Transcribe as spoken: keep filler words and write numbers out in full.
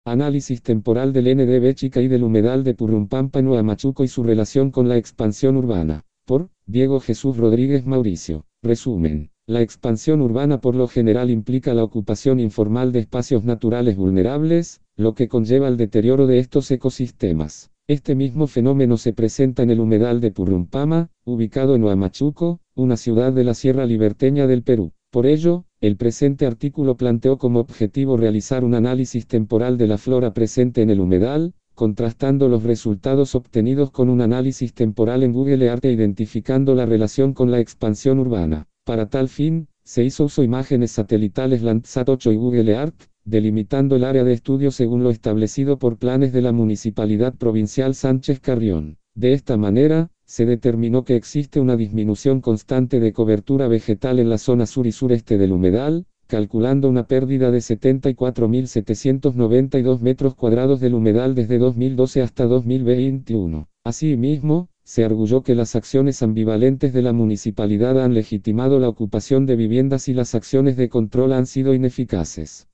Análisis temporal del N D B Chica y del humedal de Purrumpampa en Huamachuco y su relación con la expansión urbana. Por Diego Jesús Rodríguez Mauricio. Resumen. La expansión urbana por lo general implica la ocupación informal de espacios naturales vulnerables, lo que conlleva el deterioro de estos ecosistemas. Este mismo fenómeno se presenta en el humedal de Purrumpama, ubicado en Huamachuco, una ciudad de la Sierra Liberteña del Perú. Por ello, el presente artículo planteó como objetivo realizar un análisis temporal de la flora presente en el humedal, contrastando los resultados obtenidos con un análisis temporal en Google Earth e identificando la relación con la expansión urbana. Para tal fin, se hizo uso de imágenes satelitales Landsat ocho y Google Earth, delimitando el área de estudio según lo establecido por planes de la Municipalidad Provincial Sánchez Carrión. De esta manera, se determinó que existe una disminución constante de cobertura vegetal en la zona sur y sureste del humedal, calculando una pérdida de setenta y cuatro mil setecientos noventa y dos metros cuadrados del humedal desde dos mil doce hasta dos mil veintiuno. Asimismo, se arguyó que las acciones ambivalentes de la municipalidad han legitimado la ocupación de viviendas y las acciones de control han sido ineficaces.